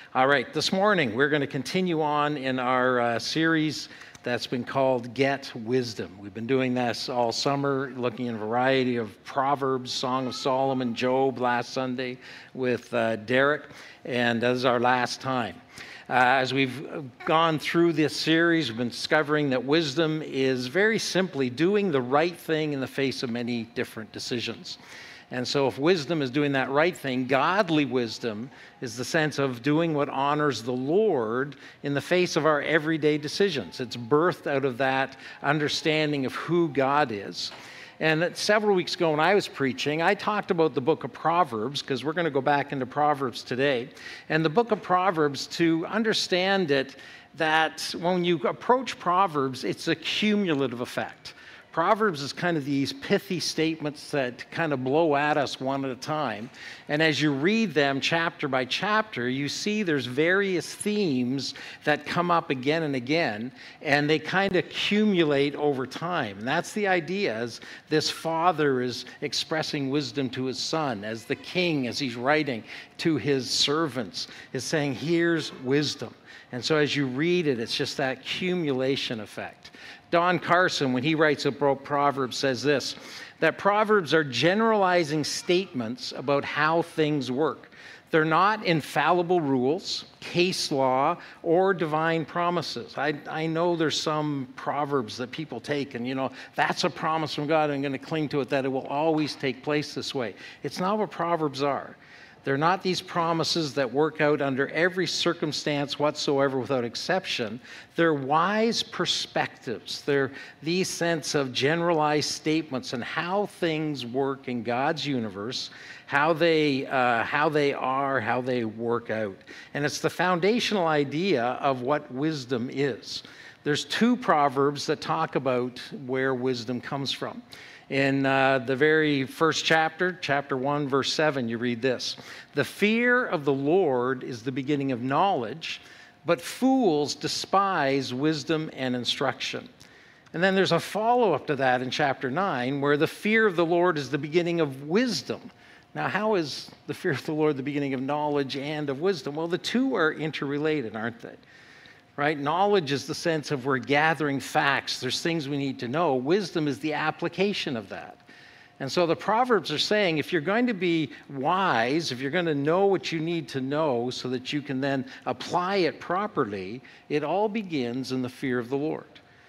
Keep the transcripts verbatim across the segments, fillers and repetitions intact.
All right, this morning we're going to continue on in our uh, series that's been called Get Wisdom. We've been doing this all summer, looking at a variety of Proverbs, Song of Solomon, Job last Sunday with uh, Derek, and this is our last time. Uh, as we've gone through this series, we've been discovering that wisdom is very simply doing the right thing in the face of many different decisions. And so if wisdom is doing that right thing, godly wisdom is the sense of doing what honors the Lord in the face of our everyday decisions. It's birthed out of that understanding of who God is. And several weeks ago when I was preaching, I talked about the book of Proverbs, because we're going to go back into Proverbs today. And the book of Proverbs, to understand it, that when you approach Proverbs, it's a cumulative effect. Proverbs is kind of these pithy statements that kind of blow at us one at a time. And as you read them chapter by chapter, you see there's various themes that come up again and again, and they kind of accumulate over time. And that's the idea, as this father is expressing wisdom to his son, as the king, as he's writing to his servants, is saying, here's wisdom. And so as you read it, it's just that accumulation effect. Don Carson, when he writes about Proverbs, says this, that Proverbs are generalizing statements about how things work. They're not infallible rules, case law, or divine promises. I, I know there's some Proverbs that people take and, you know, that's a promise from God, I'm going to cling to it, that it will always take place this way. It's not what Proverbs are. They're not these promises that work out under every circumstance whatsoever without exception. They're wise perspectives. They're these sense of generalized statements on how things work in God's universe, how they, uh, how they are, how they work out. And it's the foundational idea of what wisdom is. There's two Proverbs that talk about where wisdom comes from. In uh, the very first chapter, chapter one, verse seven, you read this. The fear of the Lord is the beginning of knowledge, but fools despise wisdom and instruction. And then there's a follow-up to that in chapter nine, where the fear of the Lord is the beginning of wisdom. Now, how is the fear of the Lord the beginning of knowledge and of wisdom? Well, the two are interrelated, aren't they? Right? Knowledge is the sense of we're gathering facts. There's things we need to know. Wisdom is the application of that. And so the Proverbs are saying if you're going to be wise, if you're going to know what you need to know so that you can then apply it properly, it all begins in the fear of the Lord.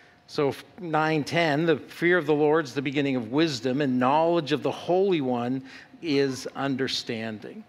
So nine ten, the fear of the Lord is the beginning of wisdom, and knowledge of the Holy One is understanding.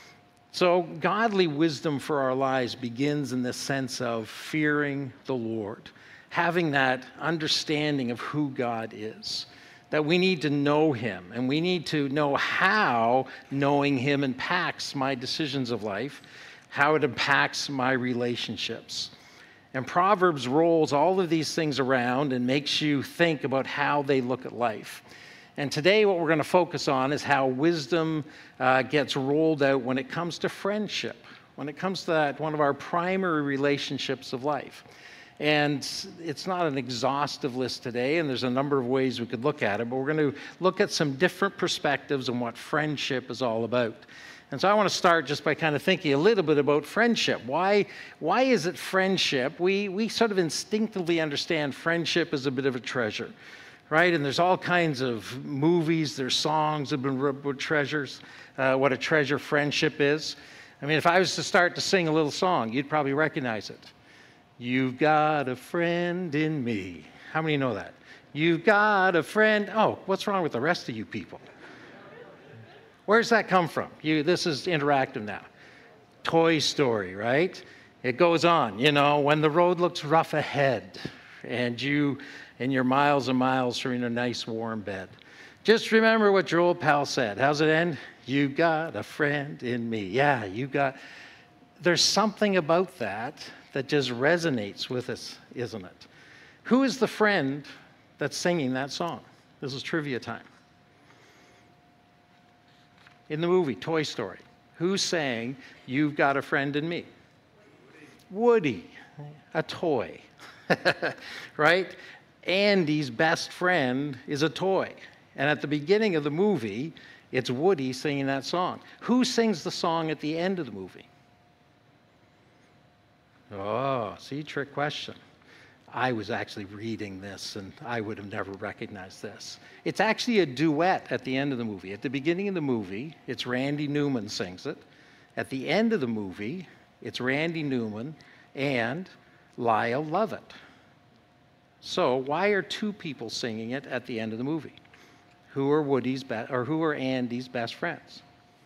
So godly wisdom for our lives begins in this sense of fearing the Lord, having that understanding of who God is, that we need to know him, and we need to know how knowing him impacts my decisions of life, how it impacts my relationships. And Proverbs rolls all of these things around and makes you think about how they look at life. And today what we're going to focus on is how wisdom uh, gets rolled out when it comes to friendship, when it comes to that, one of our primary relationships of life. And it's not an exhaustive list today, and there's a number of ways we could look at it, but we're going to look at some different perspectives on what friendship is all about. And so I want to start just by kind of thinking a little bit about friendship. Why, why is it friendship? We, we sort of instinctively understand friendship as a bit of a treasure. Right? And there's all kinds of movies, there's songs that have been written about treasures, uh, what a treasure friendship is. I mean, if I was to start to sing a little song, you'd probably recognize it. You've got a friend in me. How many know that? You've got a friend. Oh, what's wrong with the rest of you people? Where's that come from? You, this is interactive now. Toy Story, right? It goes on, you know, when the road looks rough ahead and you... and you're miles and miles from in a nice warm bed. Just remember what your old pal said. How's it end? You got a friend in me. Yeah, you got... There's something about that that just resonates with us, isn't it? Who is the friend that's singing that song? This is trivia time. In the movie Toy Story, who sang You've Got a Friend in Me? Woody, a toy, right? Andy's best friend is a toy. And at the beginning of the movie, it's Woody singing that song. Who sings the song at the end of the movie? Oh, see, trick question. I was actually reading this, and I would have never recognized this. It's actually a duet at the end of the movie. At the beginning of the movie, it's Randy Newman sings it. At the end of the movie, it's Randy Newman and Lyle Lovett. So why are two people singing it at the end of the movie? Who are Woody's be- or who are Andy's best friends?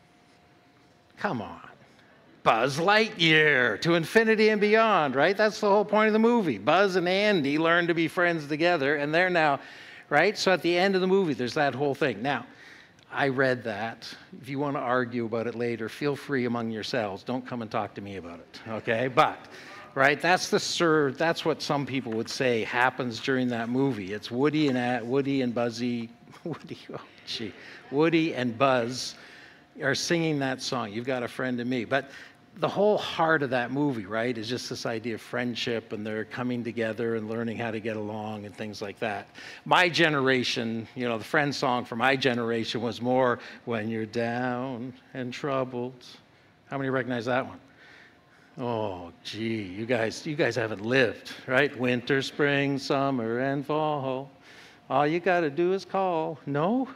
Come on. Buzz Lightyear, to infinity and beyond, right? That's the whole point of the movie. Buzz and Andy learn to be friends together, and they're now, right? So at the end of the movie, there's that whole thing. Now, I read that. If you want to argue about it later, feel free among yourselves. Don't come and talk to me about it, okay? But, right, that's the sir, that's what some people would say happens during that movie. It's Woody and Woody and Buzzy, Woody, oh gee, Woody and Buzz are singing that song. You've got a friend in me. But the whole heart of that movie, right, is just this idea of friendship, and they're coming together and learning how to get along and things like that. My generation, you know, the friend song for my generation was more "When You're Down and Troubled." How many recognize that one? Oh, gee, you guys, you guys haven't lived, right? Winter, spring, summer, and fall. All you got to do is call. No?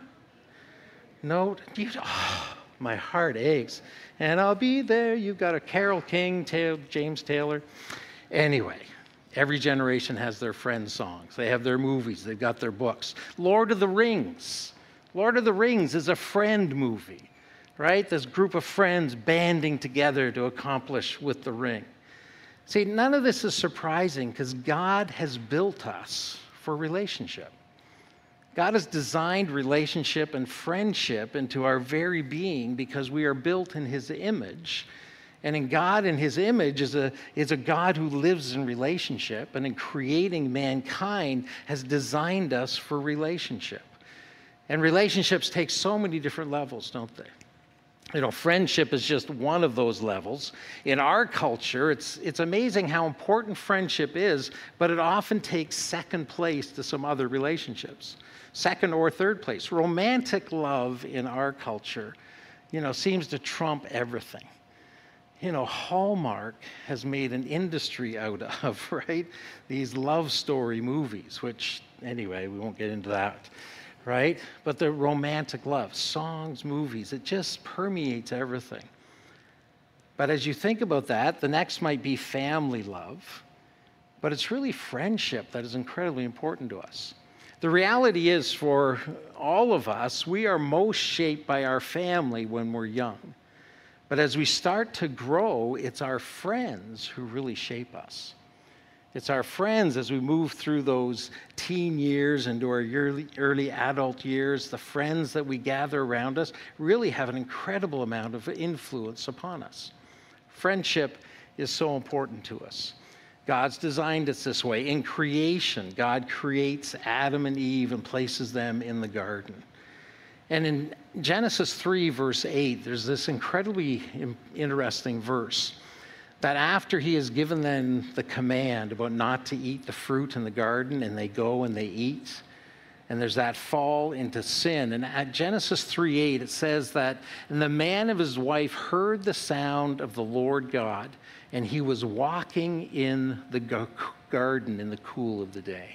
No? You, oh, my heart aches. And I'll be there. You've got a Carole King, Taylor, James Taylor. Anyway, every generation has their friend songs. They have their movies. They've got their books. Lord of the Rings. Lord of the Rings is a friend movie, right? This group of friends banding together to accomplish with the ring. See, none of this is surprising because God has built us for relationship. God has designed relationship and friendship into our very being because we are built in His image. And in God, in His image, is a, is a God who lives in relationship, and in creating mankind has designed us for relationship. And relationships take so many different levels, don't they? You know, friendship is just one of those levels. In our culture, it's, it's amazing how important friendship is, but it often takes second place to some other relationships. Second or third place. Romantic love in our culture, you know, seems to trump everything. You know, Hallmark has made an industry out of, right? These love story movies, which, anyway, we won't get into that, right? But the romantic love, songs, movies, it just permeates everything. But as you think about that, the next might be family love, but it's really friendship that is incredibly important to us. The reality is, for all of us, we are most shaped by our family when we're young. But as we start to grow, it's our friends who really shape us. It's our friends as we move through those teen years into our early, early adult years. The friends that we gather around us really have an incredible amount of influence upon us. Friendship is so important to us. God's designed us this way. In creation, God creates Adam and Eve and places them in the garden. And in Genesis three, verse eight, there's this incredibly interesting verse that after He has given them the command about not to eat the fruit in the garden, and they go and they eat, and there's that fall into sin. And at Genesis three eight, it says that, "And the man and his wife heard the sound of the Lord God, and he was walking in the garden in the cool of the day."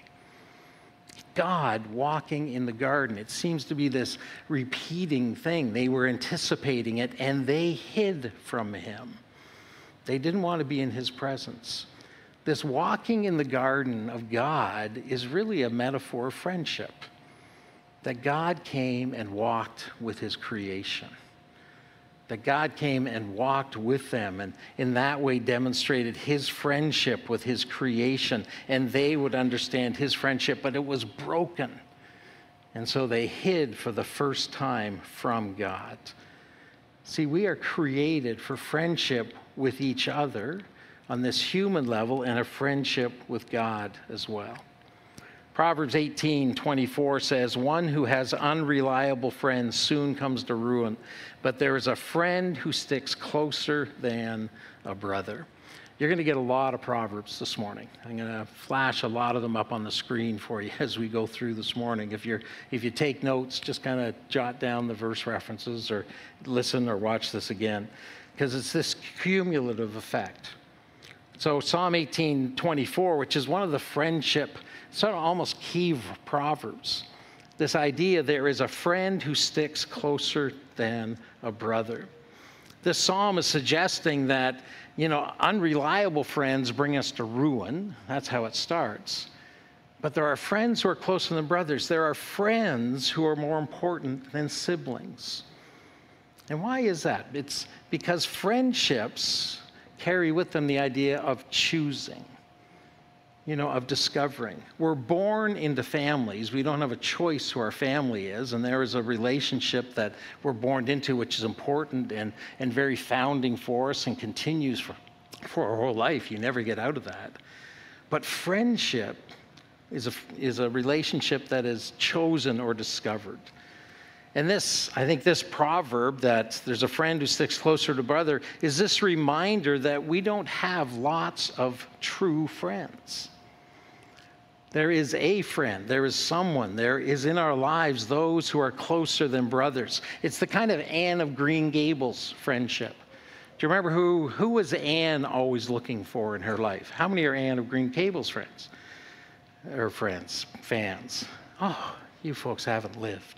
God walking in the garden. It seems to be this repeating thing. They were anticipating it, and they hid from Him. They didn't want to be in His presence. This walking in the garden of God is really a metaphor of friendship. That God came and walked with His creation. That God came and walked with them, and in that way demonstrated His friendship with His creation, and they would understand His friendship, but it was broken. And so they hid for the first time from God. See, we are created for friendship with each other on this human level, and a friendship with God as well. Proverbs eighteen twenty-four says, "One who has unreliable friends soon comes to ruin, but there is a friend who sticks closer than a brother." You're going to get a lot of Proverbs this morning. I'm going to flash a lot of them up on the screen for you as we go through this morning. If you're, if you take notes, just kind of jot down the verse references or listen or watch this again, because it's this cumulative effect. So Psalm eighteen twenty-four, which is one of the friendship, sort of almost key proverbs, this idea there is a friend who sticks closer than a brother. This psalm is suggesting that, you know, unreliable friends bring us to ruin. That's how it starts. But there are friends who are closer than brothers. There are friends who are more important than siblings. And why is that? It's because friendships carry with them the idea of choosing, you know, of discovering. We're born into families. We don't have a choice who our family is, and there is a relationship that we're born into which is important and, and very founding for us and continues for, for our whole life. You never get out of that. But friendship is a, is a relationship that is chosen or discovered. And this, I think this proverb that there's a friend who sticks closer to brother is this reminder that we don't have lots of true friends. There is a friend, there is someone, there is in our lives those who are closer than brothers. It's the kind of Anne of Green Gables friendship. Do you remember who, who was Anne always looking for in her life? How many are Anne of Green Gables friends? Or friends, fans? Oh, you folks haven't lived.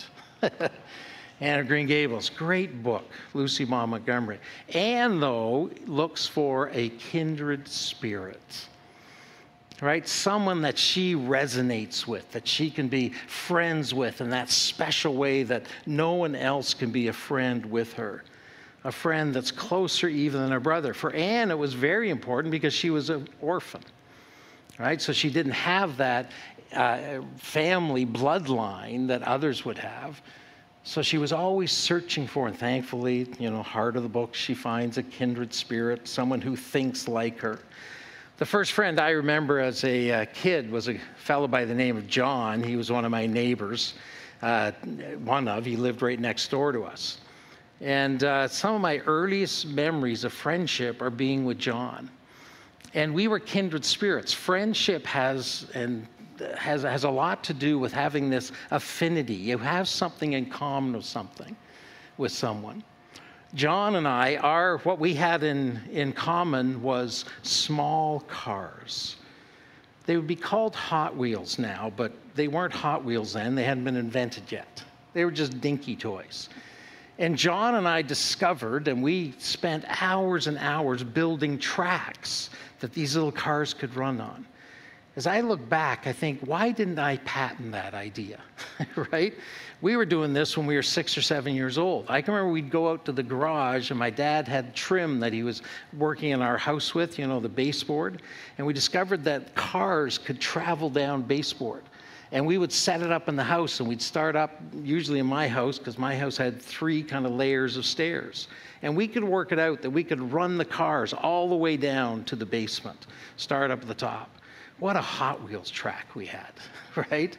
Anne of Green Gables, great book, Lucy Maud Montgomery. Anne, though, looks for a kindred spirit, right? Someone that she resonates with, that she can be friends with in that special way that no one else can be a friend with her. A friend that's closer even than a brother. For Anne, it was very important because she was an orphan, right? So she didn't have that Uh, family bloodline that others would have. So she was always searching for, and thankfully, you know, heart of the book, she finds a kindred spirit, someone who thinks like her. The first friend I remember as a uh, kid was a fellow by the name of John. He was one of my neighbors, uh, one of, he lived right next door to us. And uh, some of my earliest memories of friendship are being with John. And we were kindred spirits. Friendship has, and has has a lot to do with having this affinity. You have something in common with something, with someone. John and I, are what we had in, in common was small cars. They would be called Hot Wheels now, but they weren't Hot Wheels then. They hadn't been invented yet. They were just dinky toys. And John and I discovered, and we spent hours and hours building tracks that these little cars could run on. As I look back, I think, why didn't I patent that idea, right? We were doing this when we were six or seven years old. I can remember we'd go out to the garage, and my dad had trim that he was working in our house with, you know, the baseboard, and we discovered that cars could travel down baseboard. And we would set it up in the house, and we'd start up, usually in my house, because my house had three kind of layers of stairs. And we could work it out that we could run the cars all the way down to the basement, start up at the top. What a Hot Wheels track we had, right?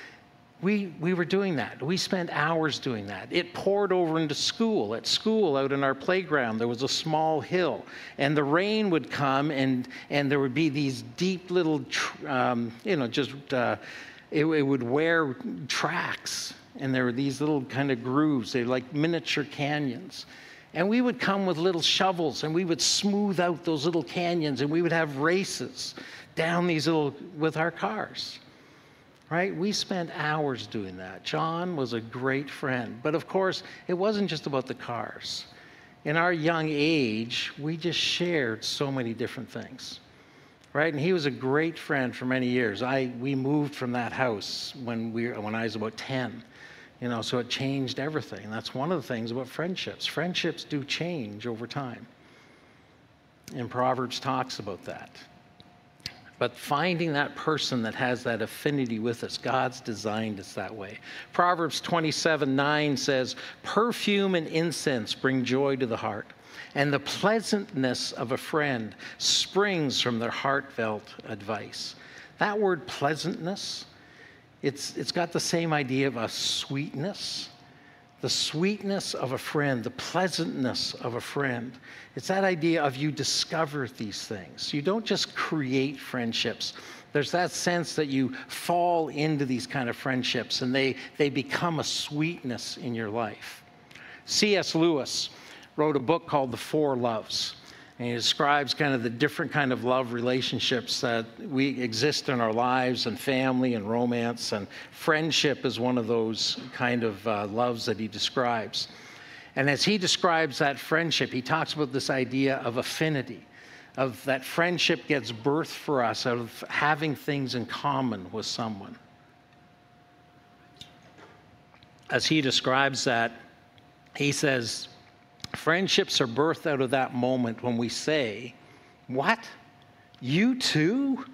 We, we were doing that. We spent hours doing that. It poured over into school. At school, out in our playground, there was a small hill. And the rain would come, and, and there would be these deep little, um, you know, just, uh, it, it would wear tracks. And there were these little kind of grooves. They were like miniature canyons. And we would come with little shovels, and we would smooth out those little canyons, and we would have races down these little, with our cars, right? We spent hours doing that. John was a great friend. But of course, it wasn't just about the cars. In our young age, we just shared so many different things, right? And he was a great friend for many years. I, we moved from that house when, we, when I was about ten. You know, so it changed everything. That's one of the things about friendships. Friendships do change over time. And Proverbs talks about that. But finding that person that has that affinity with us, God's designed us that way. Proverbs twenty-seven nine says, "Perfume and incense bring joy to the heart, and the pleasantness of a friend springs from their heartfelt advice." That word pleasantness, it's, it's got the same idea of a sweetness. The sweetness of a friend, the pleasantness of a friend. It's that idea of you discover these things. You don't just create friendships. There's that sense that you fall into these kind of friendships and they, they become a sweetness in your life. C S Lewis wrote a book called The Four Loves. And he describes kind of the different kind of love relationships that we exist in our lives, and family and romance, and friendship is one of those kind of uh, loves that he describes. And as he describes that friendship, he talks about this idea of affinity, of that friendship gets birth for us out of having things in common with someone. As he describes that, he says, friendships are birthed out of that moment when we say, "What? You too?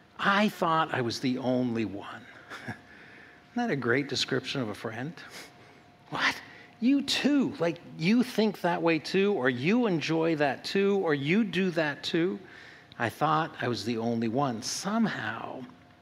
I thought I was the only one." Isn't that a great description of a friend? What? You too? Like, you think that way too, or you enjoy that too, or you do that too? I thought I was the only one. Somehow,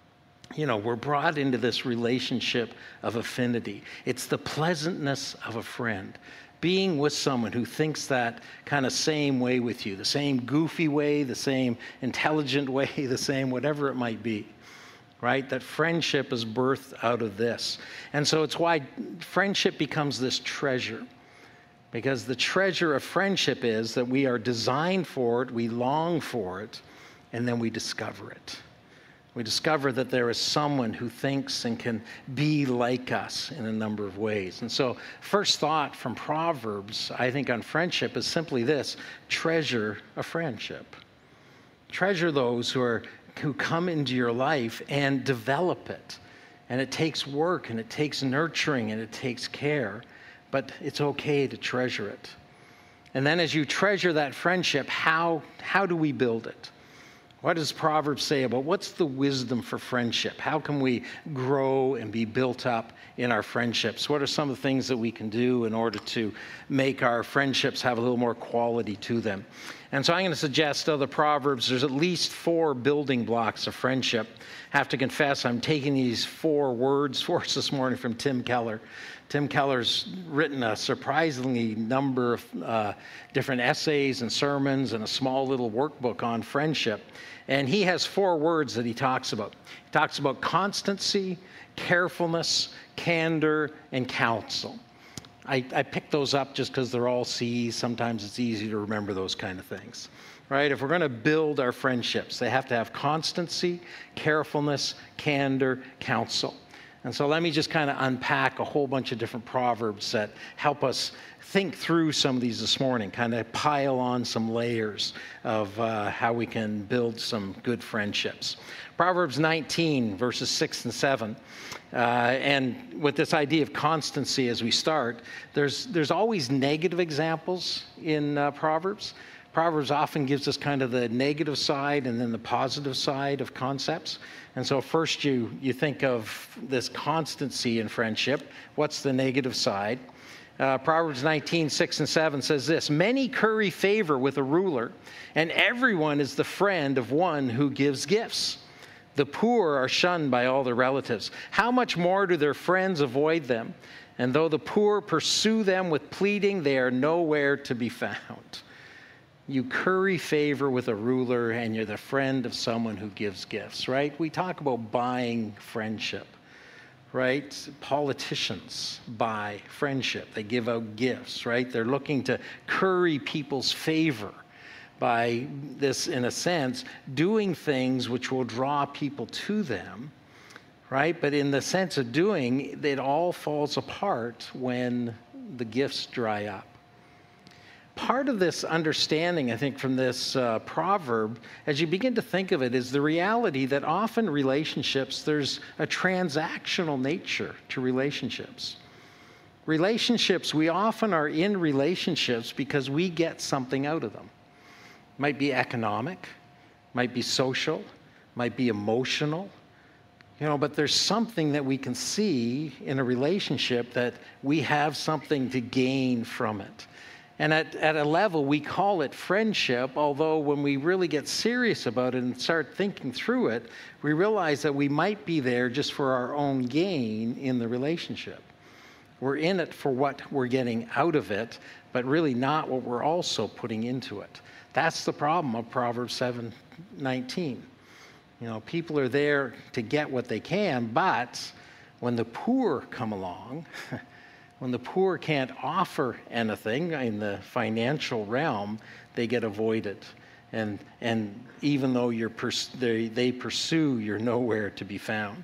you know, we're brought into this relationship of affinity. It's the pleasantness of a friend. Being with someone who thinks that kind of same way with you, the same goofy way, the same intelligent way, the same whatever it might be, right? That friendship is birthed out of this. And so it's why friendship becomes this treasure. Because the treasure of friendship is that we are designed for it, we long for it, and then we discover it. We discover that there is someone who thinks and can be like us in a number of ways. And so first thought from Proverbs, I think, on friendship is simply this: treasure a friendship. Treasure those who are who come into your life and develop it. And it takes work, and it takes nurturing, and it takes care, but it's okay to treasure it. And then as you treasure that friendship, how, how do we build it? What does Proverbs say about what's the wisdom for friendship? How can we grow and be built up in our friendships? What are some of the things that we can do in order to make our friendships have a little more quality to them? And so I'm going to suggest of the Proverbs, there's at least four building blocks of friendship. I have to confess, I'm taking these four words for us this morning from Tim Keller. Tim Keller's written a surprisingly number of uh, different essays and sermons and a small little workbook on friendship. And he has four words that he talks about. He talks about constancy, carefulness, candor, and counsel. I, I picked those up just because they're all C's. Sometimes it's easy to remember those kind of things, right? If we're going to build our friendships, they have to have constancy, carefulness, candor, counsel. And so let me just kind of unpack a whole bunch of different proverbs that help us think through some of these this morning, kind of pile on some layers of uh, how we can build some good friendships. Proverbs nineteen, verses six and seven. Uh, and with this idea of constancy as we start, there's, there's always negative examples in uh, Proverbs. Proverbs often gives us kind of the negative side and then the positive side of concepts. And so first you, you think of this constancy in friendship. What's the negative side? Uh, Proverbs nineteen, six and seven says this: "Many curry favor with a ruler, and everyone is the friend of one who gives gifts. The poor are shunned by all their relatives. How much more do their friends avoid them? And though the poor pursue them with pleading, they are nowhere to be found." You curry favor with a ruler, and you're the friend of someone who gives gifts, right? We talk about buying friendship, right? Politicians buy friendship. They give out gifts, right? They're looking to curry people's favor by this, in a sense, doing things which will draw people to them, right? But in the sense of doing, it all falls apart when the gifts dry up. Part of this understanding, I think, from this uh, proverb, as you begin to think of it, is the reality that often relationships, there's a transactional nature to relationships. Relationships, we often are in relationships because we get something out of them. Might be economic, might be social, might be emotional, you know, but there's something that we can see in a relationship that we have something to gain from it. And at, at a level, we call it friendship, although when we really get serious about it and start thinking through it, we realize that we might be there just for our own gain in the relationship. We're in it for what we're getting out of it, but really not what we're also putting into it. That's the problem of Proverbs seven nineteen. You know, people are there to get what they can, but when the poor come along, when the poor can't offer anything in the financial realm, they get avoided. And, and even though you're pers- they, they pursue, you're nowhere to be found.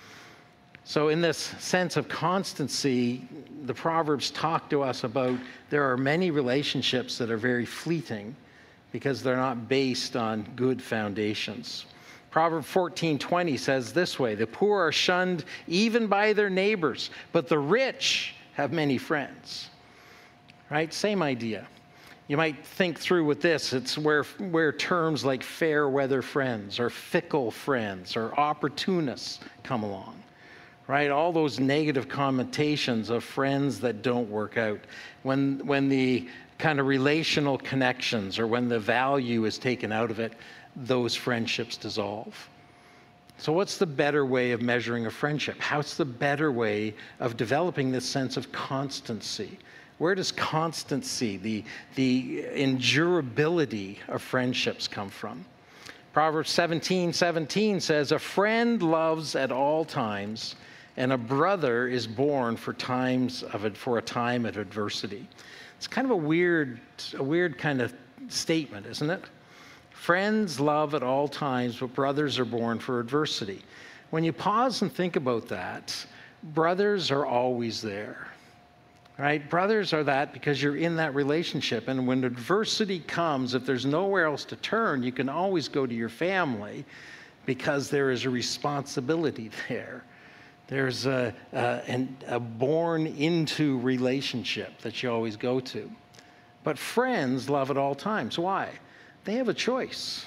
So in this sense of constancy, the Proverbs talk to us about there are many relationships that are very fleeting because they're not based on good foundations. Proverbs fourteen twenty says this way, the poor are shunned even by their neighbors, but the rich have many friends. Right? Same idea. You might think through with this. It's where, where terms like fair weather friends or fickle friends or opportunists come along. Right? All those negative connotations of friends that don't work out. When, when the kind of relational connections or when the value is taken out of it, those friendships dissolve. So what's the better way of measuring a friendship? How's the better way of developing this sense of constancy? Where does constancy, the, the endurability of friendships come from? Proverbs seventeen seventeen says, a friend loves at all times, and a brother is born for times of it, for a time of adversity. It's kind of a weird, a weird kind of statement, isn't it? Friends love at all times, but brothers are born for adversity. When you pause and think about that, brothers are always there, right? Brothers are that because you're in that relationship. And when adversity comes, if there's nowhere else to turn, you can always go to your family because there is a responsibility there. There's a, a, a born into relationship that you always go to. But friends love at all times. Why? They have a choice.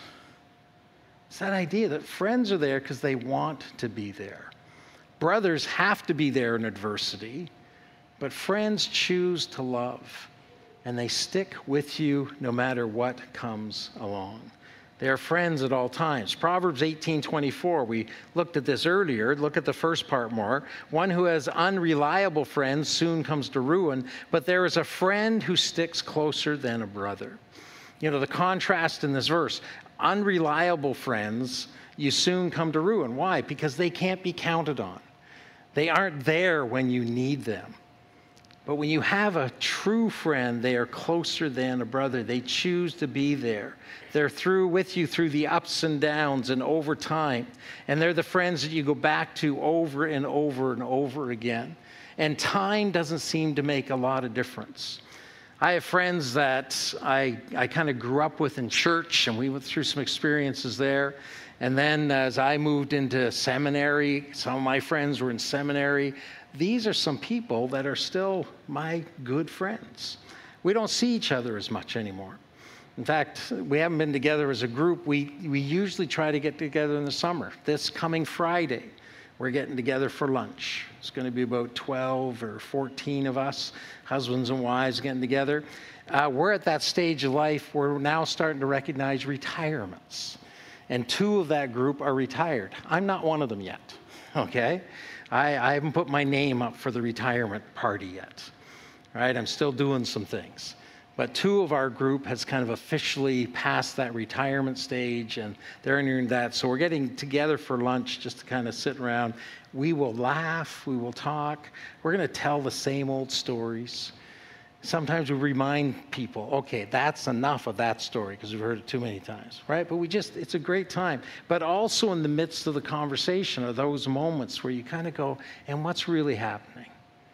It's that idea that friends are there because they want to be there. Brothers have to be there in adversity, but friends choose to love, and they stick with you no matter what comes along. They are friends at all times. Proverbs eighteen twenty-four, we looked at this earlier. Look at the first part more. One who has unreliable friends soon comes to ruin, but there is a friend who sticks closer than a brother. You know, the contrast in this verse, unreliable friends, you soon come to ruin. Why? Because they can't be counted on. They aren't there when you need them. But when you have a true friend, they are closer than a brother. They choose to be there. They're through with you through the ups and downs and over time. And they're the friends that you go back to over and over and over again. And time doesn't seem to make a lot of difference. I have friends that I, I kind of grew up with in church, and we went through some experiences there. And then as I moved into seminary, some of my friends were in seminary. These are some people that are still my good friends. We don't see each other as much anymore. In fact, we haven't been together as a group. We, we usually try to get together in the summer. This coming Friday, we're getting together for lunch. It's going to be about twelve or fourteen of us, husbands and wives, getting together. Uh, we're at that stage of life where we're now starting to recognize retirements. And two of that group are retired. I'm not one of them yet, okay? I, I haven't put my name up for the retirement party yet, right? I'm still doing some things. But two of our group has kind of officially passed that retirement stage, and they're entering that. So we're getting together for lunch just to kind of sit around. We will laugh. We will talk. We're going to tell the same old stories. Sometimes we remind people, okay, that's enough of that story because we've heard it too many times, right? But we just, it's a great time. But also in the midst of the conversation are those moments where you kind of go, and what's really happening?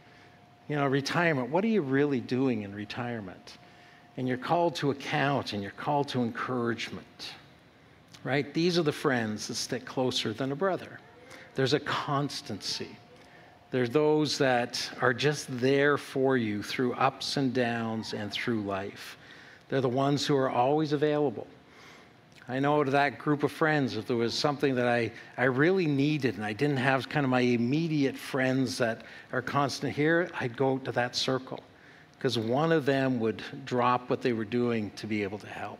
You know, retirement, what are you really doing in retirement? And you're called to account, and you're called to encouragement, right? These are the friends that stick closer than a brother. There's a constancy. There's those that are just there for you through ups and downs and through life. They're the ones who are always available. I know to that group of friends, if there was something that I, I really needed and I didn't have kind of my immediate friends that are constant here, I'd go to that circle. Because one of them would drop what they were doing to be able to help,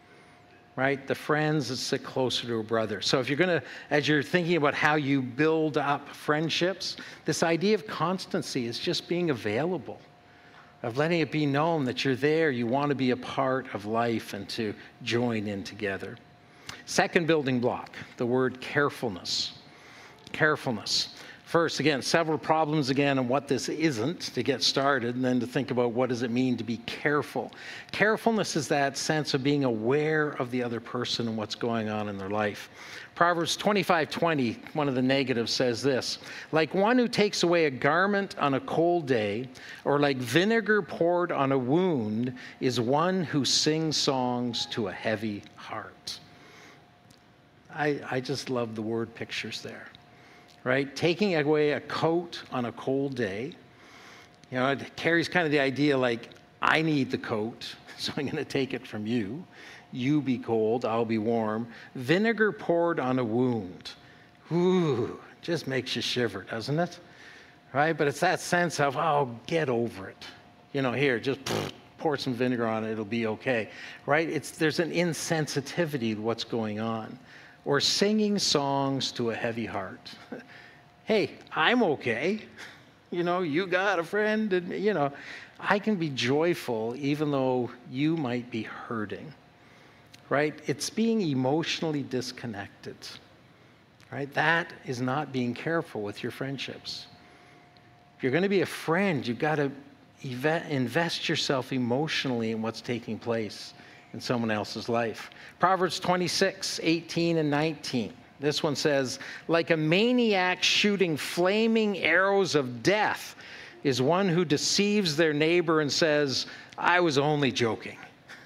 right? The friends that sit closer to a brother. So if you're going to, as you're thinking about how you build up friendships, this idea of constancy is just being available, of letting it be known that you're there, you want to be a part of life and to join in together. Second building block, the word carefulness. Carefulness. First, again, several problems again on what this isn't to get started, and then to think about what does it mean to be careful. Carefulness is that sense of being aware of the other person and what's going on in their life. Proverbs twenty-five twenty, one of the negatives, says this: like one who takes away a garment on a cold day, or like vinegar poured on a wound, is one who sings songs to a heavy heart. I, I just love the word pictures there. Right? Taking away a coat on a cold day, you know, it carries kind of the idea like, I need the coat, so I'm going to take it from you. You be cold, I'll be warm. Vinegar poured on a wound. Ooh, just makes you shiver, doesn't it? Right? But it's that sense of, oh, get over it. You know, here, just pff, pour some vinegar on it, it'll be okay. Right? It's, there's an insensitivity to what's going on. Or singing songs to a heavy heart. Hey, I'm okay. You know, you got a friend, and, you know, I can be joyful even though you might be hurting, right? It's being emotionally disconnected, right? That is not being careful with your friendships. If you're going to be a friend, you've got to invest yourself emotionally in what's taking place in someone else's life. Proverbs twenty-six, eighteen and nineteen. This one says, like a maniac shooting flaming arrows of death is one who deceives their neighbor and says, I was only joking.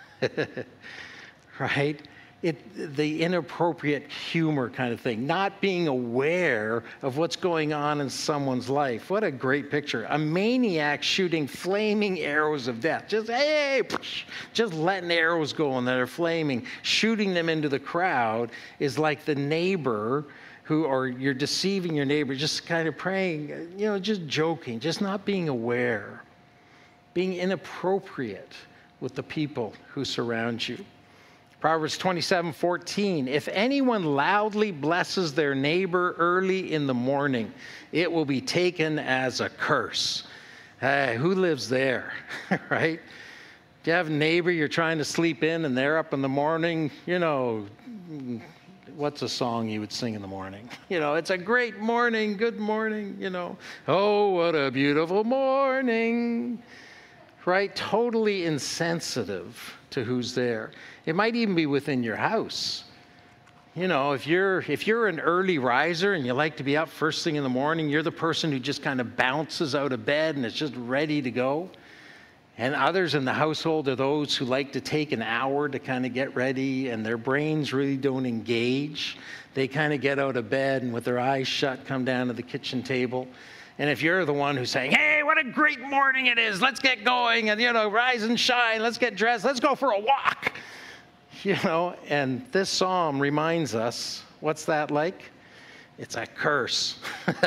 Right? It, the inappropriate humor kind of thing, not being aware of what's going on in someone's life. What a great picture. A maniac shooting flaming arrows of death. Just, hey, just letting arrows go and that are flaming, shooting them into the crowd is like the neighbor who, or you're deceiving your neighbor, just kind of praying, you know, just joking, just not being aware, being inappropriate with the people who surround you. Proverbs twenty-seven fourteen, if anyone loudly blesses their neighbor early in the morning, it will be taken as a curse. Hey, who lives there, right? Do you have a neighbor you're trying to sleep in and they're up in the morning? You know, what's a song you would sing in the morning? You know, it's a great morning, good morning, you know. Oh, what a beautiful morning, right? Totally insensitive to who's there. It might even be within your house. You know, if you're if you're an early riser and you like to be up first thing in the morning, you're the person who just kind of bounces out of bed and is just ready to go. And others in the household are those who like to take an hour to kind of get ready, and their brains really don't engage. They kind of get out of bed and with their eyes shut come down to the kitchen table. And if you're the one who's saying, hey, what a great morning it is, let's get going, and, you know, rise and shine, let's get dressed, let's go for a walk. You know, and this psalm reminds us, what's that like? It's a curse.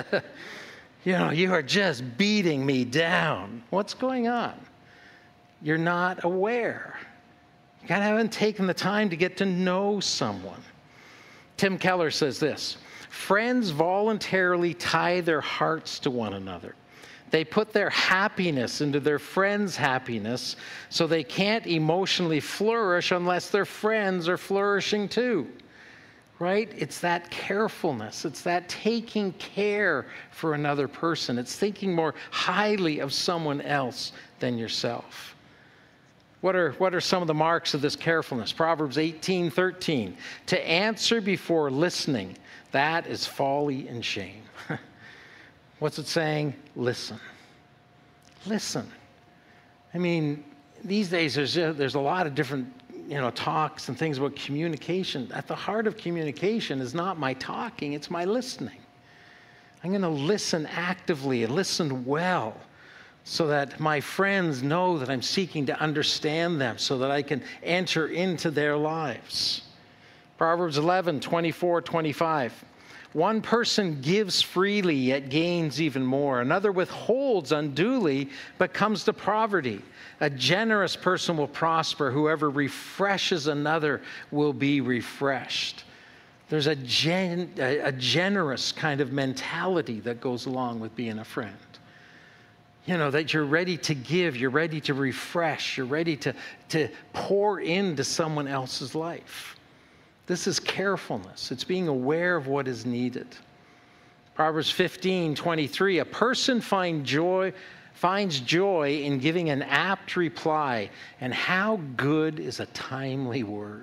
You know, you are just beating me down. What's going on? You're not aware. You kind of haven't taken the time to get to know someone. Tim Keller says this, friends voluntarily tie their hearts to one another. They put their happiness into their friends' happiness, so they can't emotionally flourish unless their friends are flourishing too. Right? It's that carefulness. It's that taking care for another person. It's thinking more highly of someone else than yourself. What are, what are some of the marks of this carefulness? Proverbs eighteen thirteen. To answer before listening, that is folly and shame. What's it saying? Listen. Listen. I mean, these days there's a, there's a lot of different, you know, talks and things about communication. At the heart of communication is not my talking, it's my listening. I'm going to listen actively and listen well so that my friends know that I'm seeking to understand them, so that I can enter into their lives. Proverbs eleven twenty-four twenty-five. One person gives freely, yet gains even more. Another withholds unduly, but comes to poverty. A generous person will prosper. Whoever refreshes another will be refreshed. There's a, gen, a, a generous kind of mentality that goes along with being a friend. You know, that you're ready to give, you're ready to refresh, you're ready to, to pour into someone else's life. This is carefulness. It's being aware of what is needed. Proverbs fifteen twenty-three, a person find joy, finds joy in giving an apt reply, and how good is a timely word.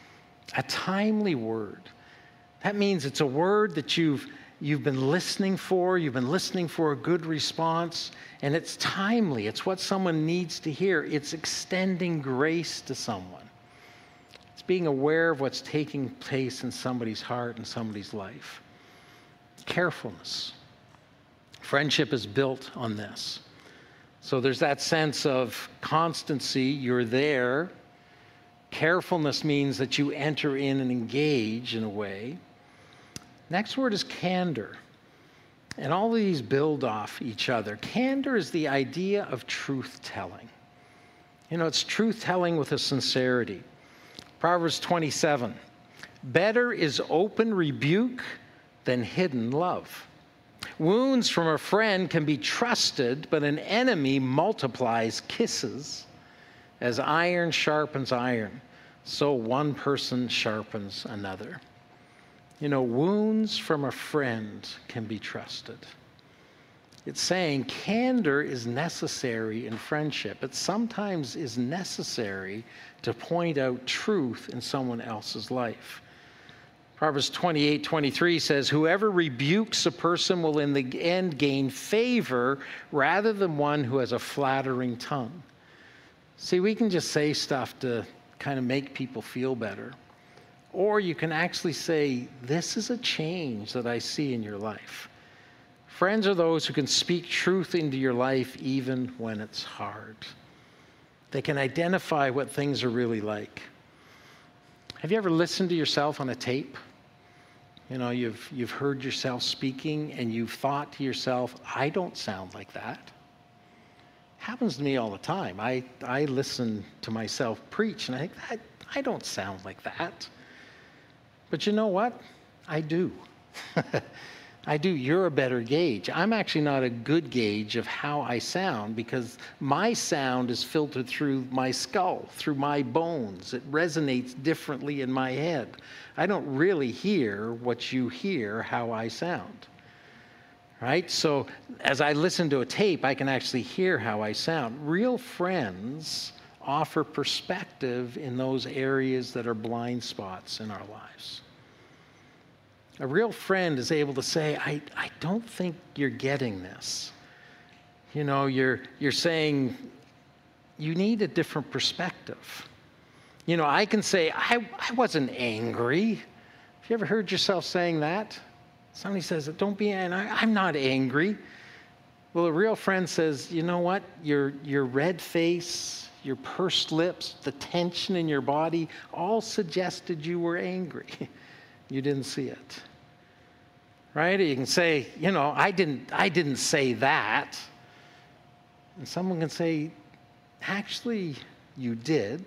A timely word. That means it's a word that you've, you've been listening for, you've been listening for a good response, and it's timely. It's what someone needs to hear. It's extending grace to someone. It's being aware of what's taking place in somebody's heart and somebody's life. Carefulness. Friendship is built on this. So there's that sense of constancy. You're there. Carefulness means that you enter in and engage in a way. Next word is candor. And all of these build off each other. Candor is the idea of truth-telling. You know, it's truth-telling with a sincerity. Proverbs twenty-seven, better is open rebuke than hidden love. Wounds from a friend can be trusted, but an enemy multiplies kisses. As iron sharpens iron, so one person sharpens another. You know, wounds from a friend can be trusted. It's saying candor is necessary in friendship. It sometimes is necessary to point out truth in someone else's life. Proverbs twenty-eight twenty-three says, whoever rebukes a person will in the end gain favor rather than one who has a flattering tongue. See, we can just say stuff to kind of make people feel better. Or you can actually say, this is a change that I see in your life. Friends are those who can speak truth into your life even when it's hard. They can identify what things are really like. Have you ever listened to yourself on a tape? You know, you've, you've heard yourself speaking and you've thought to yourself, I don't sound like that. Happens to me all the time. I, I listen to myself preach and I think, I, I don't sound like that. But you know what? I do. I do. You're a better gauge. I'm actually not a good gauge of how I sound because my sound is filtered through my skull, through my bones. It resonates differently in my head. I don't really hear what you hear, how I sound. Right? So as I listen to a tape, I can actually hear how I sound. Real friends offer perspective in those areas that are blind spots in our lives. A real friend is able to say, I, I don't think you're getting this. You know, you're, you're saying you need a different perspective. You know, I can say, I, I wasn't angry. Have you ever heard yourself saying that? Somebody says, don't be angry. I'm not angry. Well, a real friend says, you know what? Your, your red face, your pursed lips, the tension in your body all suggested you were angry. You didn't see it. Right? Or you can say, you know, I didn't, I didn't say that. And someone can say, actually, you did.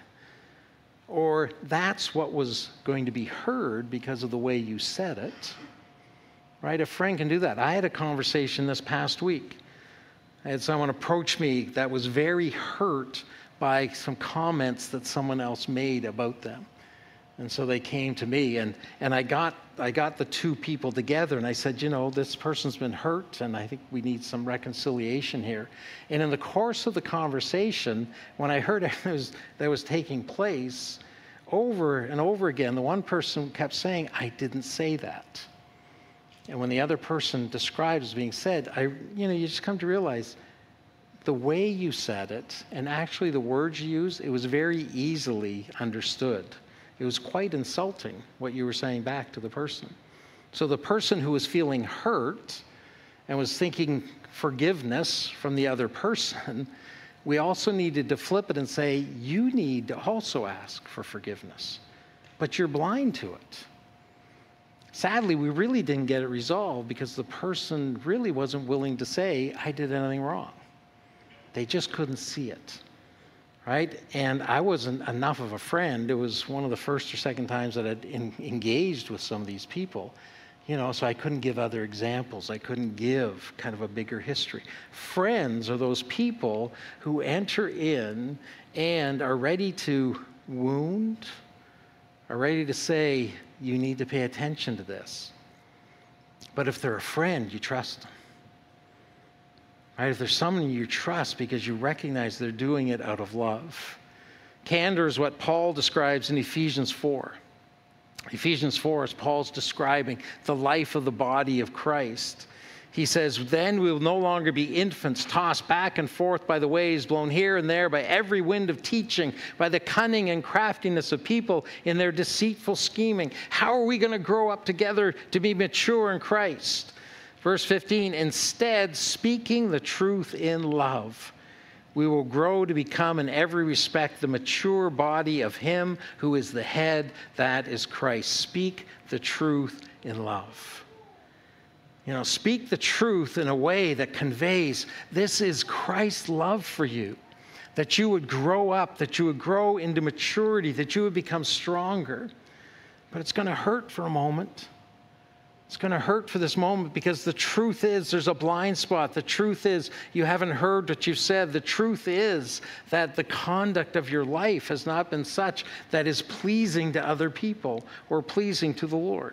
Or that's what was going to be heard because of the way you said it. Right? A friend can do that. I had a conversation this past week. I had someone approach me that was very hurt by some comments that someone else made about them. And so they came to me, and, and I got I got the two people together, and I said, you know, this person's been hurt, and I think we need some reconciliation here. And in the course of the conversation, when I heard it was, that was taking place, over and over again, the one person kept saying, I didn't say that. And when the other person described as being said, I, you know, you just come to realize the way you said it, and actually the words you used, it was very easily understood. It was quite insulting what you were saying back to the person. So the person who was feeling hurt and was thinking forgiveness from the other person, we also needed to flip it and say, you need to also ask for forgiveness, but you're blind to it. Sadly, we really didn't get it resolved because the person really wasn't willing to say, I did anything wrong. They just couldn't see it. Right? And I wasn't enough of a friend. It was one of the first or second times that I'd in, engaged with some of these people, you know, so I couldn't give other examples. I couldn't give kind of a bigger history. Friends are those people who enter in and are ready to wound, are ready to say, you need to pay attention to this. But if they're a friend, you trust them. Right? If there's someone you trust because you recognize they're doing it out of love. Candor is what Paul describes in Ephesians four. Ephesians four is Paul's describing the life of the body of Christ. He says, then we will no longer be infants tossed back and forth by the waves, blown here and there by every wind of teaching, by the cunning and craftiness of people in their deceitful scheming. How are we going to grow up together to be mature in Christ? Verse fifteen, instead, speaking the truth in love, we will grow to become in every respect the mature body of him who is the head, that is Christ. Speak the truth in love. You know, speak the truth in a way that conveys this is Christ's love for you, that you would grow up, that you would grow into maturity, that you would become stronger. But it's going to hurt for a moment. It's going to hurt for this moment because the truth is there's a blind spot. The truth is you haven't heard what you've said. The truth is that the conduct of your life has not been such that is pleasing to other people or pleasing to the Lord.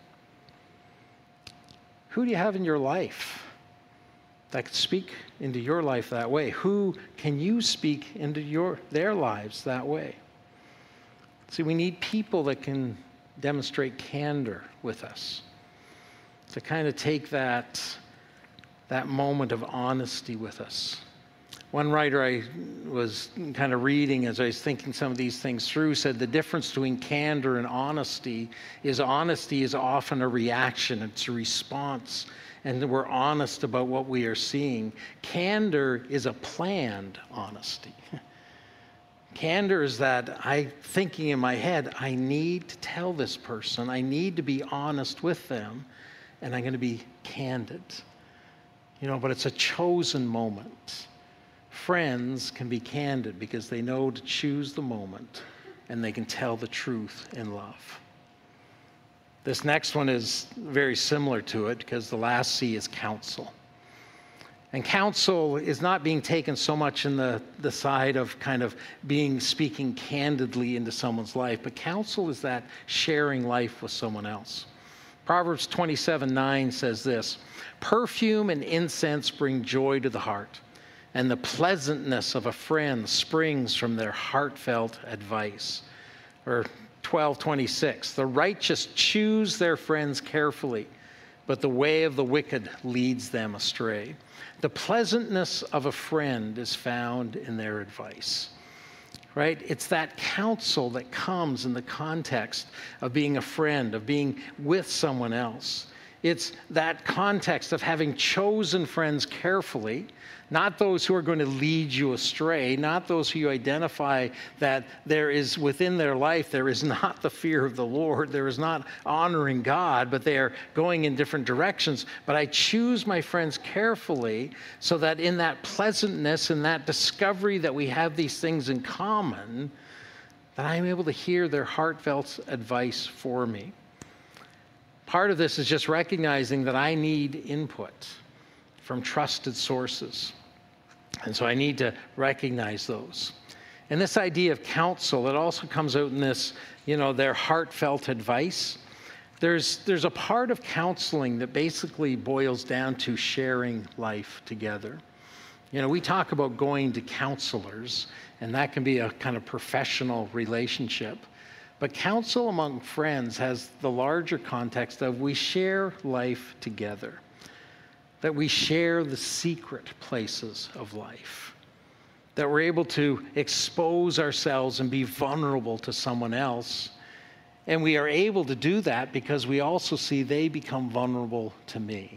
Who do you have in your life that could speak into your life that way? Who can you speak into your their lives that way? See, we need people that can demonstrate candor with us, to kind of take that, that moment of honesty with us. One writer I was kind of reading as I was thinking some of these things through said the difference between candor and honesty is honesty is often a reaction, it's a response, and we're honest about what we are seeing. Candor is a planned honesty. Candor is that I thinking in my head, I need to tell this person, I need to be honest with them, and I'm going to be candid. You know, but it's a chosen moment. Friends can be candid because they know to choose the moment and they can tell the truth in love. This next one is very similar to it because the last C is counsel. And counsel is not being taken so much in the, the side of kind of being speaking candidly into someone's life, but counsel is that sharing life with someone else. Proverbs twenty-seven nine says this, perfume and incense bring joy to the heart, and the pleasantness of a friend springs from their heartfelt advice. Or twelve twenty-six, the righteous choose their friends carefully, but the way of the wicked leads them astray. The pleasantness of a friend is found in their advice. Right? It's that counsel that comes in the context of being a friend, of being with someone else. It's that context of having chosen friends carefully, not those who are going to lead you astray, not those who you identify that there is within their life, there is not the fear of the Lord, there is not honoring God, but they are going in different directions. But I choose my friends carefully so that in that pleasantness and that discovery that we have these things in common, that I'm able to hear their heartfelt advice for me. Part of this is just recognizing that I need input from trusted sources. And so I need to recognize those. And this idea of counsel, it also comes out in this, you know, their heartfelt advice. There's, there's a part of counseling that basically boils down to sharing life together. You know, we talk about going to counselors, and that can be a kind of professional relationship. But counsel among friends has the larger context of we share life together, that we share the secret places of life, that we're able to expose ourselves and be vulnerable to someone else. And we are able to do that because we also see they become vulnerable to me.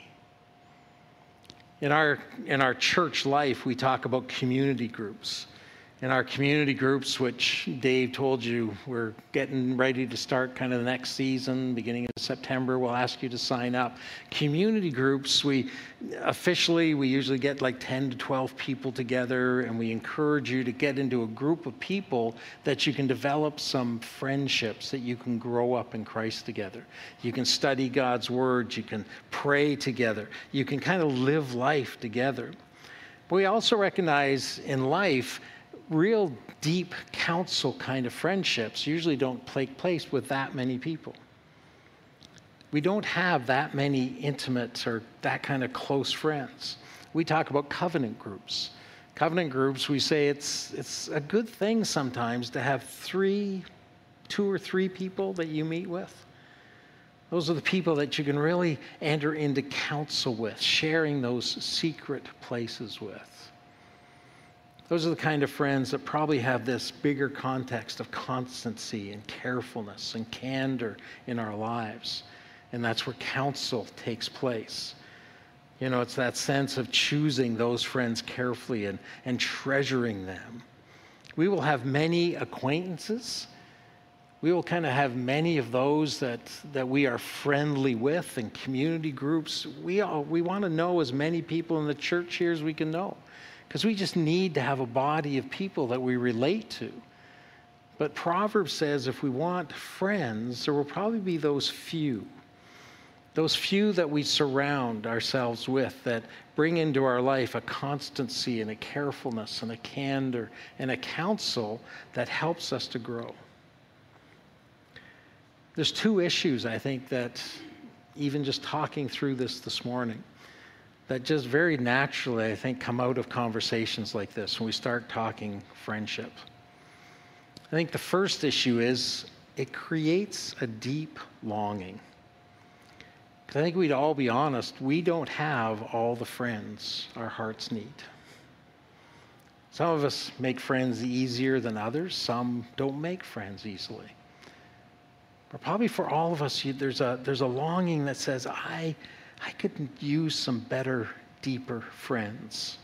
In our, in our church life, we talk about community groups. In our community groups, which Dave told you, we're getting ready to start kind of the next season, beginning of September, we'll ask you to sign up. Community groups, we officially, we usually get like ten to twelve people together, and we encourage you to get into a group of people that you can develop some friendships, that you can grow up in Christ together. You can study God's word, you can pray together, you can kind of live life together. But we also recognize in life, real deep counsel kind of friendships usually don't take place with that many people. We don't have that many intimate or that kind of close friends. We talk about covenant groups. Covenant groups, we say it's it's a good thing sometimes to have three, two or three people that you meet with. Those are the people that you can really enter into counsel with, sharing those secret places with. Those are the kind of friends that probably have this bigger context of constancy and carefulness and candor in our lives. And that's where counsel takes place. You know, it's that sense of choosing those friends carefully and, and treasuring them. We will have many acquaintances. We will kind of have many of those that, that we are friendly with in community groups. We all, we want to know as many people in the church here as we can know, because we just need to have a body of people that we relate to. But Proverbs says if we want friends, there will probably be those few, those few that we surround ourselves with that bring into our life a constancy and a carefulness and a candor and a counsel that helps us to grow. There's two issues, I think, that even just talking through this this morning, that just very naturally, I think, come out of conversations like this when we start talking friendship. I think the first issue is it creates a deep longing. I think we'd all be honest, we don't have all the friends our hearts need. Some of us make friends easier than others. Some don't make friends easily. But probably for all of us, there's a there's a longing that says, I, I could use some better, deeper friends.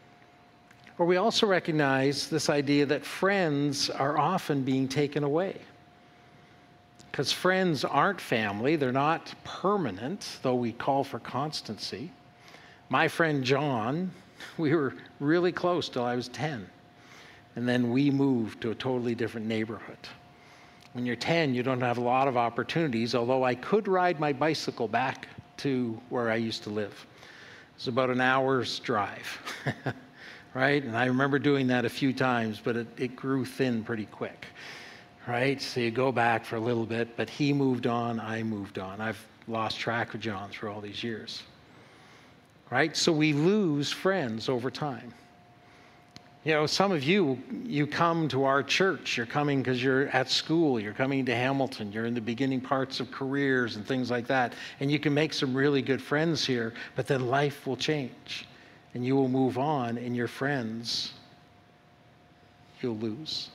Or we also recognize this idea that friends are often being taken away. Because friends aren't family. They're not permanent, though we call for constancy. My friend John, we were really close till I was ten. And then we moved to a totally different neighborhood. When you're ten, you don't have a lot of opportunities, although I could ride my bicycle back to where I used to live. It's about an hour's drive, right? And I remember doing that a few times, but it, it grew thin pretty quick, right? So you go back for a little bit, but he moved on, I moved on. I've lost track of John through all these years, right? So we lose friends over time. You know, some of you, you come to our church. You're coming because you're at school. You're coming to Hamilton. You're in the beginning parts of careers and things like that. And you can make some really good friends here, but then life will change. And you will move on, and your friends, you'll lose.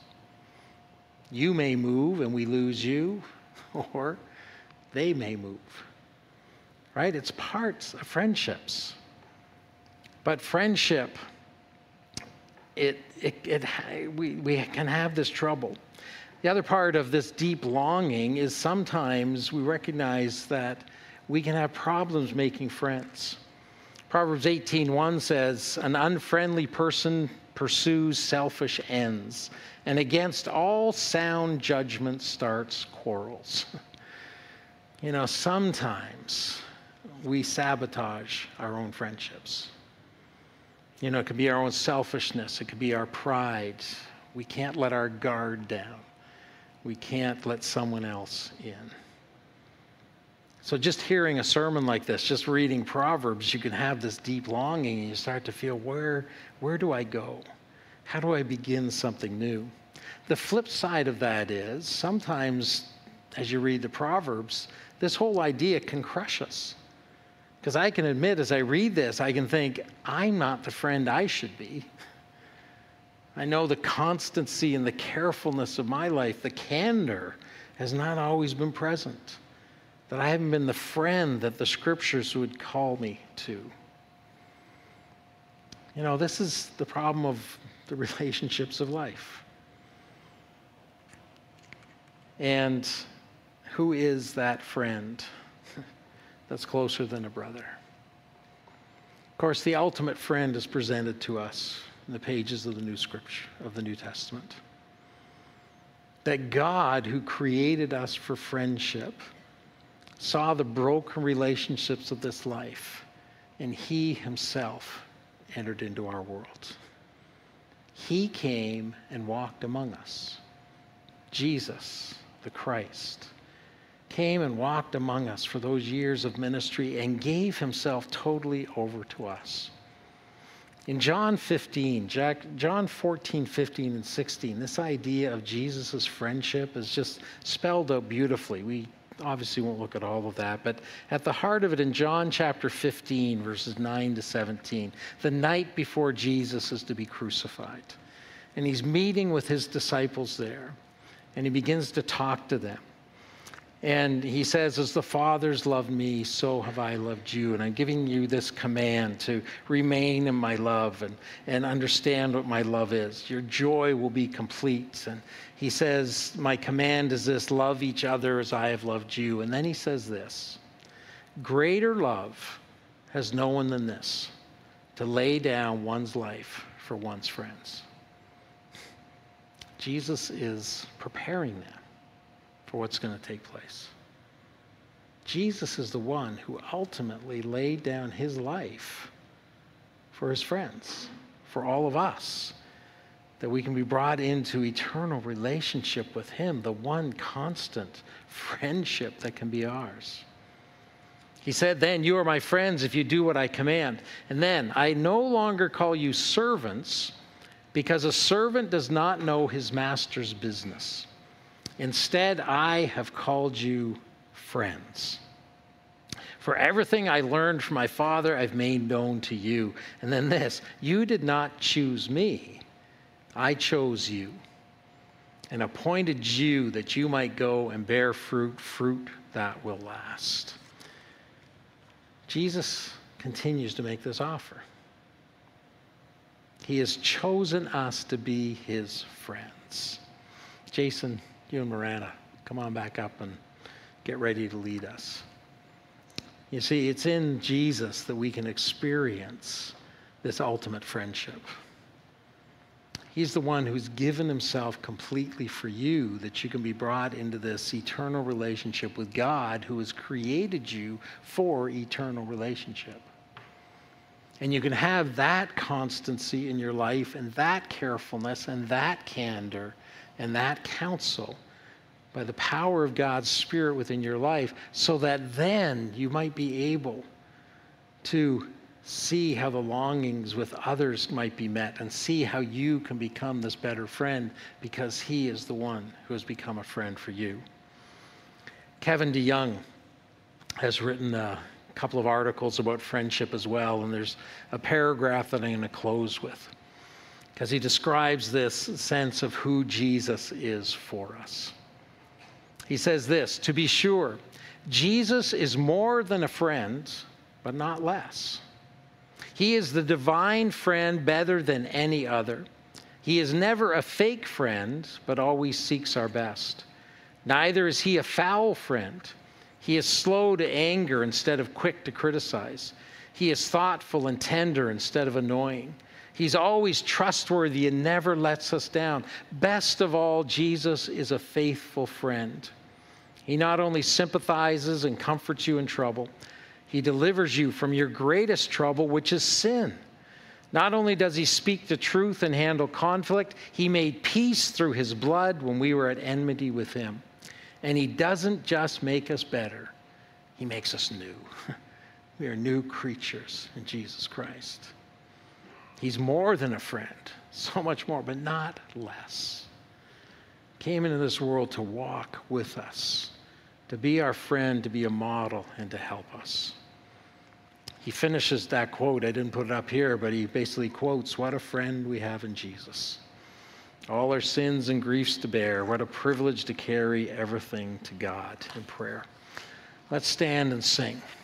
You may move, and we lose you, or they may move. Right? It's parts of friendships. But friendship... It, it, it, we, we can have this trouble. The other part of this deep longing is sometimes we recognize that we can have problems making friends. Proverbs eighteen one says, an unfriendly person pursues selfish ends, and against all sound judgment starts quarrels. You know, sometimes we sabotage our own friendships. You know, it could be our own selfishness. It could be our pride. We can't let our guard down. We can't let someone else in. So just hearing a sermon like this, just reading Proverbs, you can have this deep longing and you start to feel, where, where do I go? How do I begin something new? The flip side of that is sometimes as you read the Proverbs, this whole idea can crush us. Because I can admit, as I read this, I can think, I'm not the friend I should be. I know the constancy and the carefulness of my life, the candor, has not always been present. That I haven't been the friend that the scriptures would call me to. You know, this is the problem of the relationships of life. And who is that friend that's closer than a brother? Of course, the ultimate friend is presented to us in the pages of the New Scripture, of the New Testament. That God, who created us for friendship, saw the broken relationships of this life, and he himself entered into our world. He came and walked among us. Jesus, the Christ. came and walked among us for those years of ministry and gave himself totally over to us. In John fifteen, Jack, John fourteen, fifteen, and sixteen, this idea of Jesus' friendship is just spelled out beautifully. We obviously won't look at all of that, but at the heart of it in John chapter fifteen, verses nine to seventeen, the night before Jesus is to be crucified. And he's meeting with his disciples there, and he begins to talk to them. And he says, as the Father's loved me, so have I loved you. And I'm giving you this command to remain in my love and, and understand what my love is. Your joy will be complete. And he says, my command is this, love each other as I have loved you. And then he says this, greater love has no one than this, to lay down one's life for one's friends. Jesus is preparing them for what's going to take place. Jesus is the one who ultimately laid down his life for his friends, for all of us, that we can be brought into eternal relationship with him, the one constant friendship that can be ours. He said, then you are my friends if you do what I command. And then, I no longer call you servants, because a servant does not know his master's business. Instead, I have called you friends. For everything I learned from my Father, I've made known to you. And then this, you did not choose me. I chose you and appointed you that you might go and bear fruit, fruit that will last. Jesus continues to make this offer. He has chosen us to be his friends. Jason, you and Miranda, come on back up and get ready to lead us. You see, it's in Jesus that we can experience this ultimate friendship. He's the one who's given himself completely for you, that you can be brought into this eternal relationship with God, who has created you for eternal relationship. And you can have that constancy in your life and that carefulness and that candor and that counsel by the power of God's Spirit within your life, so that then you might be able to see how the longings with others might be met and see how you can become this better friend, because he is the one who has become a friend for you. Kevin DeYoung has written a couple of articles about friendship as well, and there's a paragraph that I'm going to close with, because he describes this sense of who Jesus is for us. He says this, to be sure, Jesus is more than a friend, but not less. He is the divine friend better than any other. He is never a fake friend, but always seeks our best. Neither is he a foul friend. He is slow to anger instead of quick to criticize. He is thoughtful and tender instead of annoying. He's always trustworthy and never lets us down. Best of all, Jesus is a faithful friend. He not only sympathizes and comforts you in trouble, he delivers you from your greatest trouble, which is sin. Not only does he speak the truth and handle conflict, he made peace through his blood when we were at enmity with him. And he doesn't just make us better, he makes us new. We are new creatures in Jesus Christ. He's more than a friend, so much more, but not less. Came into this world to walk with us, to be our friend, to be a model, and to help us. He finishes that quote. I didn't put it up here, but he basically quotes, what a friend we have in Jesus. All our sins and griefs to bear. What a privilege to carry everything to God in prayer. Let's stand and sing.